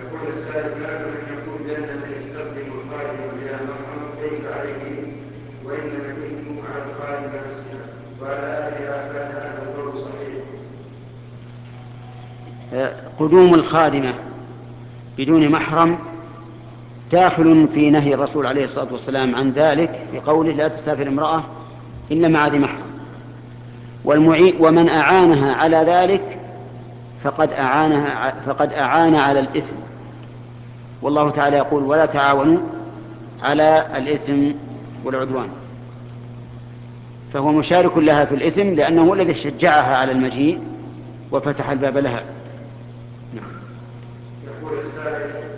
يقول السائل: كان من يقول بأنه يستخدم الخادم بلا محرم ليس عليه وإنما الإثم على الخادم نفسه، ولا إذا كان هذا القول صحيح؟ قدوم الخادمة بدون محرم داخل في نهي الرسول عليه الصلاة والسلام عن ذلك بقوله: لا تسافر امرأة إلا مع ذي محرم. ومن أعانها على ذلك فقد أعان على الإثم، والله تعالى يقول: ولا تعاونوا على الإثم والعدوان. فهو مشارك لها في الإثم لأنه الذي شجعها على المجيء وفتح الباب لها.